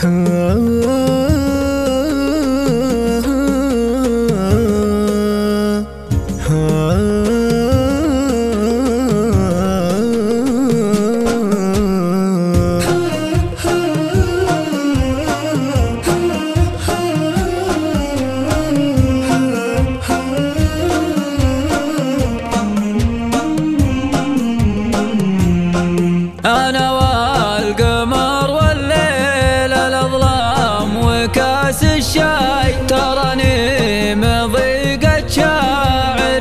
أنا والقمر والليل الأظلام وكاس الشاي، تراني مضيقة شاعر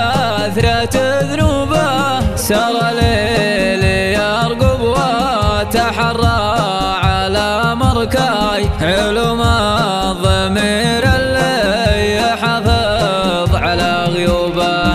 كثرة ذنوبه، سرى ليلي يرقب وتحرى على مركاي، علوم الضمير اللي يحافظ على غيوبه،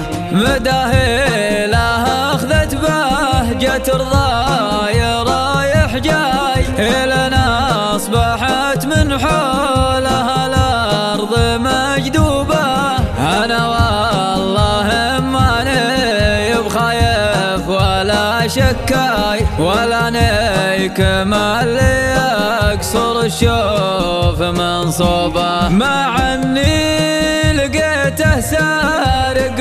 مداهي له أخذت بهجة رضاي رايح جاي، إلنا أصبحت من حولها الأرض مجدوبة، أنا والله ماني بخايف ولا شكاي، ولا نيكم اللي يكسر الشوف من صوبه، مع أني لقيته سارق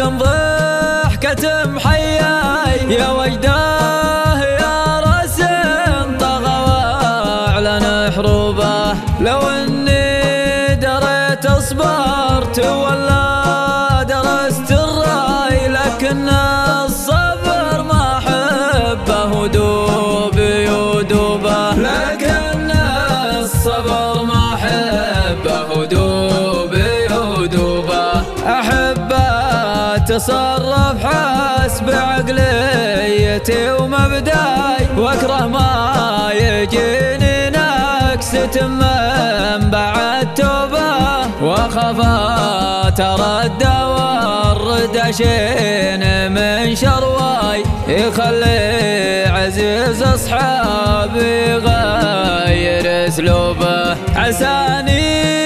ضحكة محياي، يا وجداه يا راس طغى واعلن حروبه، لو اني دريت اصبرت ولا درست الراي، لكن الصبر ما احبه دوبي ودوبه، لكن الصبر ما احبه دوبي ودوبه، احب اتصرف حسب عقليتي ومبداي، واكره ما يجيني نكسة من بعد توبه، واخاف اتردى وارد اشين من شرواي، يخلي عزيز اصحابي يغير اسلوبه، عساني